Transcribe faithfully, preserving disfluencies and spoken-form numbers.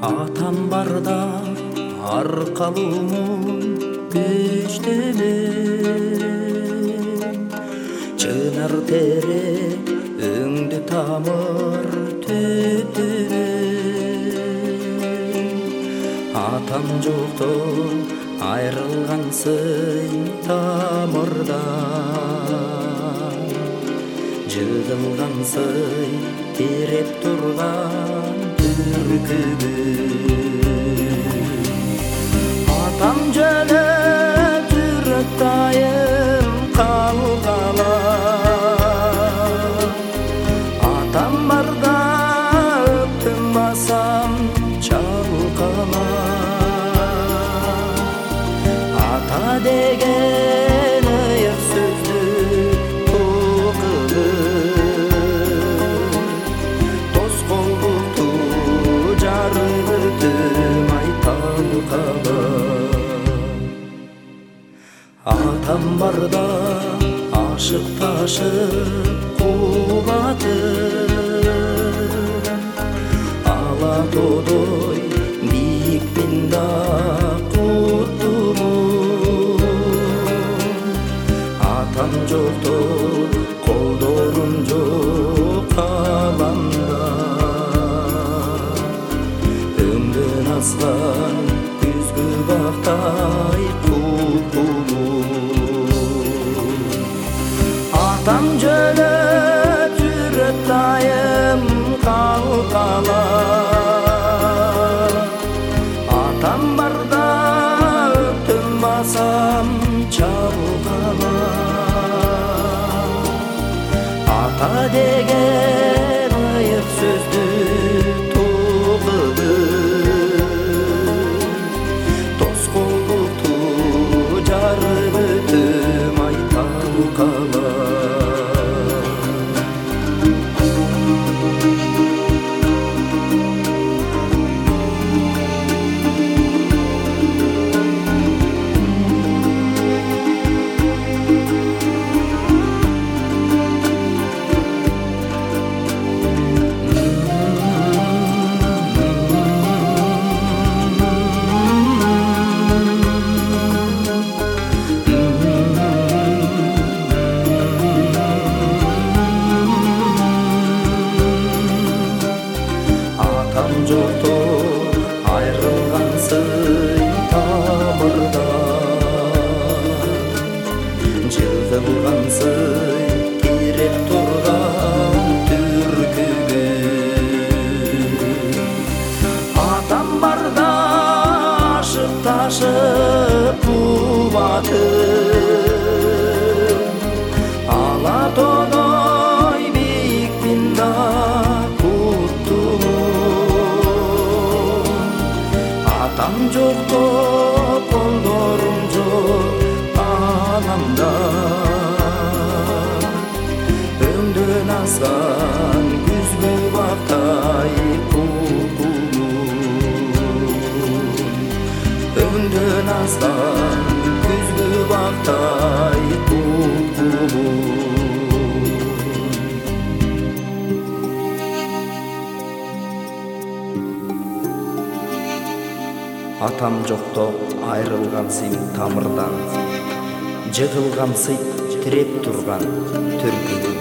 Атам барда аркалуумун күчтөмөн, чынар тере өңдү тамыр түтүрөн. Атам жоктон айрылгансың тамырдан, жыгылгансың тиреп турган Атам жөнө жүрөк дайым калгала, атам барда өктүм басам чалкала. Ата деген ыйык сөздү Атам барда ашык ташып кубатын, ала тодой бийикпин да куттумун. Атам жокто колдорум жок каламда, өңдөн аскан күзгү бактай Атам жөнө жүрөк дайым калгала, атам барда өктүм басам чалкала. Ата деген ыйык сөздү тогуду, тоскоолдукту жарып өтүм ай талкала. Атам жокто айрылгансың тамырдан, жыгылгансың тиреп турган түркүгө. Атам барда ашык ташып кубатын, ала тодой бийикпин да Атам жокто колдорум жок анамда, өңдөн аскан күзгү бактай кукумун. Өңдөн аскан күзгү бактай кукумун. Атам жокто айрылгансың тамырдан, жыгылгансың тиреп турган түркүгө.